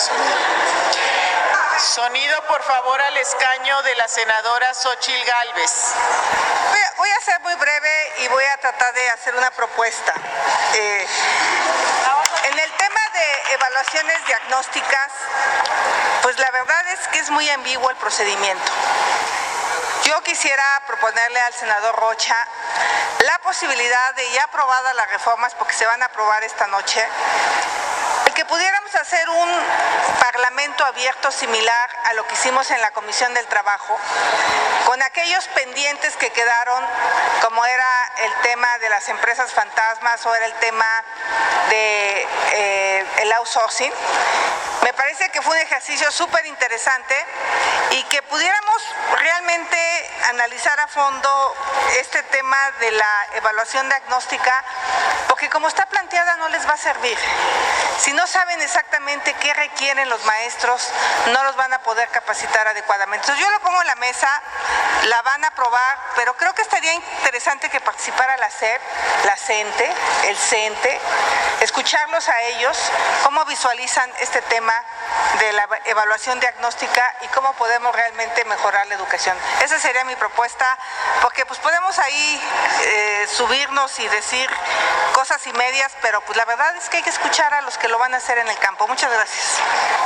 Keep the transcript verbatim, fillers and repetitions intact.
Sonido, por favor, al escaño de la senadora Xóchitl Gálvez. Voy a, voy a ser muy breve y voy a tratar de hacer una propuesta. Eh, en el tema de evaluaciones diagnósticas, pues la verdad es que es muy ambiguo el procedimiento. Yo quisiera proponerle al senador Rocha la posibilidad de, ya aprobadas las reformas, porque se van a aprobar esta noche, que pudiéramos hacer un parlamento abierto similar a lo que hicimos en la Comisión del Trabajo, con aquellos pendientes que quedaron, como era el tema de las empresas fantasmas o era el tema de eh, el outsourcing. Me parece que fue un ejercicio súper interesante y que pudiéramos realmente analizar a fondo este tema de la evaluación diagnóstica, porque como está planteada no les va a servir. Si no saben exactamente qué requieren los maestros, no los van a poder capacitar adecuadamente. Entonces yo lo pongo en la mesa, la van a aprobar, pero creo que estaría interesante que participara la S E P, la CENTE, el CENTE, escucharlos a ellos, cómo visualizan este tema de la evaluación diagnóstica y cómo podemos realmente mejorar la educación. Esa sería mi propuesta, porque pues podemos ahí eh, subirnos y decir cosas y medias, pero pues la verdad es que hay que escuchar a los que lo van a hacer en el campo. Muchas gracias.